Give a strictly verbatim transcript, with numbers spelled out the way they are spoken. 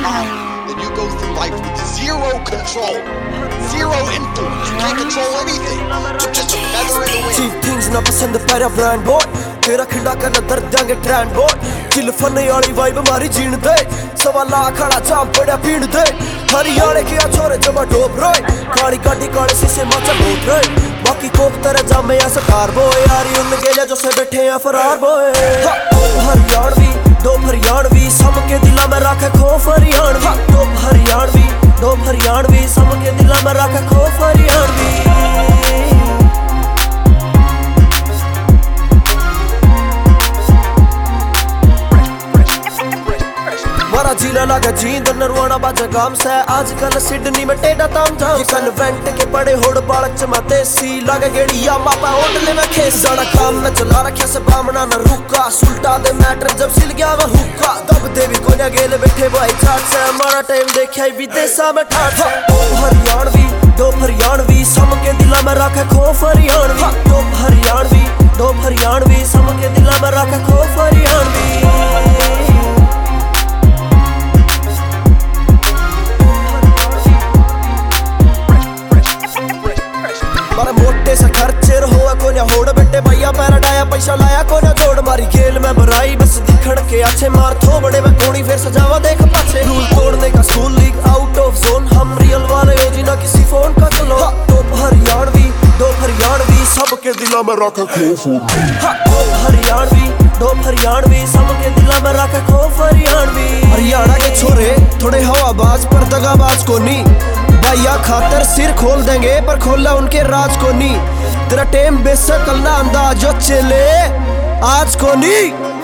then you go through life with zero control, zero influence. You can't control anything. You're just a feather in the wind. Cheap things ना पसंद para brand boy, तेरा खिंडा करना दर्द देंगे trend boy. Chill फने वाली vibe हमारी जीण दे, सवा लाख खड़ा जाम पड़ा पीण दे. हरियाणे के छोरे जमा डोब रोए, काली गाड़ी काले शीशे माचा बोट रोए. बाकी कोक तेरे जामे ऐसा कार boy, यारी उन गेले जो से बैठे हैं फरार boy. हरियाणवी दो हरियाणवी सम के दिला में रखे खौफ हरियाणवी. दो हरियाणवी दो हरियाणवी सम के दिला में रखे खौफ हरियाणवी. मारा जिला लगा जींद नरवाना बाजा गाम से. आजकल सिडनी में टेढ़ा ताम झाम. ये कन्वेंट के बड़े होड़ बालक चमाते सी लगा गेड़िया मापा होटले में खेस. जाना काम न चला रखा से बामना न रुका. सुल्टा दे मैटर जब सिल गया वह हुक्का. दब देवी कोन्या गेले बैठे भाई चाट से. हमारा टाइम देखा विदेशा में ठाट से. दो हरियाणवी दो हरियाणवी सम के दिला में रखे खौफ हरियाणवी. दो हरियाणवी दो हरियाणवी सम के दिला में रखे खौफ हरियाणवी. मारा मोटे से खर्चे रहो कोन्या होड़ बेटे भैया पैरा डाया पैसा लाया कोन्या जोड़. मारी खेल में बराई बस दिखड़ के अच्छे मार थो बड़े में कोनी फिर सजावा देख पाछे. रूल तोड़ने का school league out of zone. हम रियल वाले हो जी ना किसी फोन का चलो. दो हरियाणवी दो हरियाणवी सब के दिला में रखे खौफ. दो हरियाणवी दो हरियाणवी सब के दिला में रखे खौफ हरियाणवी. हरियाणा के छोरे थोड़े हवाबाज पर दगाबाज कोनी. भैया खातर सिर खोल देंगे पर खोला उनके राज को नी. तेरा टेम बेशक अल्लाह अंदाज चले आज को नी.